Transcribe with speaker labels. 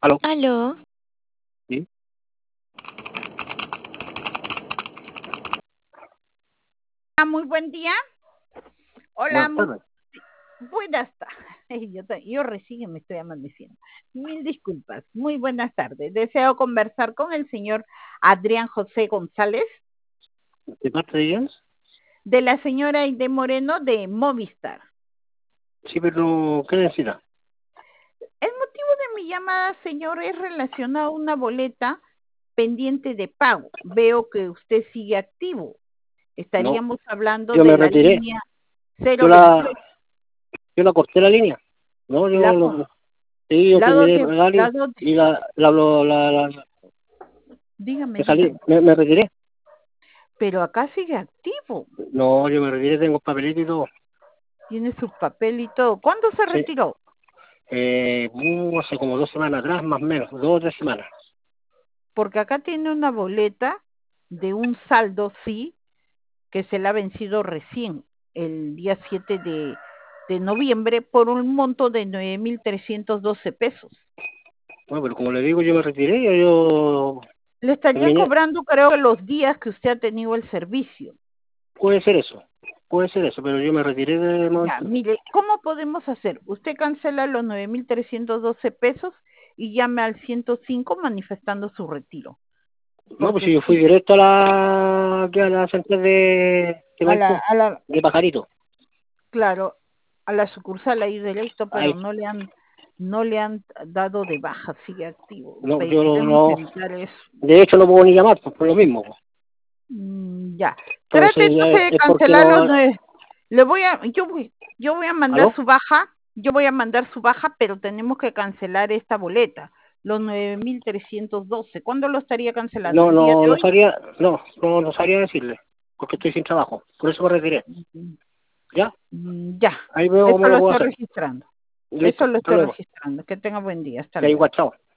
Speaker 1: Aló,
Speaker 2: Aló,
Speaker 1: sí,
Speaker 3: Muy buen día. Hola,
Speaker 1: buenas
Speaker 3: muy
Speaker 1: tardes.
Speaker 3: buenas tardes. Yo recién me estoy amaneciendo. Mil disculpas. Muy buenas tardes. Deseo conversar con el señor Adrián José González,
Speaker 1: ¿De parte de quién?
Speaker 3: de la señora Aide Moreno de Movistar.
Speaker 1: Sí, pero ¿qué necesita?
Speaker 3: El motivo de mi llamada, señor, es relacionado a una boleta pendiente de pago. Veo que usted sigue activo.
Speaker 1: No,
Speaker 3: Estaríamos hablando
Speaker 1: yo
Speaker 3: de
Speaker 1: me
Speaker 3: la
Speaker 1: retiré.
Speaker 3: línea
Speaker 1: Yo
Speaker 3: 028.
Speaker 1: la, yo la corté la línea. No,
Speaker 3: La,
Speaker 1: sí, yo
Speaker 3: lado
Speaker 1: terminé de
Speaker 3: de,
Speaker 1: pagar
Speaker 3: lado de,
Speaker 1: y
Speaker 3: dígame,
Speaker 1: me salí,
Speaker 3: dígame.
Speaker 1: me retiré.
Speaker 3: Pero acá sigue activo.
Speaker 1: No, yo me retiré, tengo papelito y todo.
Speaker 3: Tiene su papel y todo. ¿Cuándo se
Speaker 1: Sí,
Speaker 3: retiró?
Speaker 1: hace como 2 semanas atrás, más o menos, 2 o 3 semanas.
Speaker 3: Porque acá tiene una boleta de un saldo, sí, que se le ha vencido recién, el día 7 de noviembre, por un monto de 9.312 pesos.
Speaker 1: Bueno, pero como le digo, yo me retiré, yo
Speaker 3: Le estarían
Speaker 1: terminé.
Speaker 3: cobrando, creo, que los días que usted ha tenido el servicio.
Speaker 1: Puede ser eso, pero yo me retiré de
Speaker 3: Ya,
Speaker 1: momento.
Speaker 3: mire, ¿cómo podemos hacer? Usted cancela los 9.312 pesos y llame al 105 manifestando su retiro.
Speaker 1: No, pues
Speaker 3: Porque
Speaker 1: si yo fui
Speaker 3: sí,
Speaker 1: directo aquí a la central de
Speaker 3: a la,
Speaker 1: Maipú,
Speaker 3: a la,
Speaker 1: de Pajarito.
Speaker 3: claro, a la sucursal ahí directo, pero
Speaker 1: Ahí,
Speaker 3: no le han dado de baja, sigue activo.
Speaker 1: no, yo
Speaker 3: Queremos
Speaker 1: no,
Speaker 3: evitar eso.
Speaker 1: de hecho no puedo ni llamar, pues por lo mismo, pues.
Speaker 3: Ya. Trate
Speaker 1: Entonces,
Speaker 3: entonces de
Speaker 1: es porque
Speaker 3: cancelar los
Speaker 1: no,
Speaker 3: 9. Yo voy a mandar
Speaker 1: ¿aló?
Speaker 3: su baja, pero tenemos que cancelar esta boleta, los 9.312. ¿Cuándo lo estaría cancelando?
Speaker 1: No,
Speaker 3: ¿El día
Speaker 1: no,
Speaker 3: de
Speaker 1: no
Speaker 3: hoy?
Speaker 1: sabría, no sabría decirle, porque estoy sin trabajo, por eso me retiré, ¿ya?
Speaker 3: Ya,
Speaker 1: Ahí veo
Speaker 3: eso
Speaker 1: cómo lo
Speaker 3: lo
Speaker 1: puedo
Speaker 3: estoy
Speaker 1: hacer.
Speaker 3: registrando. Eso
Speaker 1: Listo,
Speaker 3: lo
Speaker 1: hasta
Speaker 3: estoy
Speaker 1: luego.
Speaker 3: registrando. Que tenga buen día. Hasta
Speaker 1: Ya
Speaker 3: luego.
Speaker 1: igual, chao.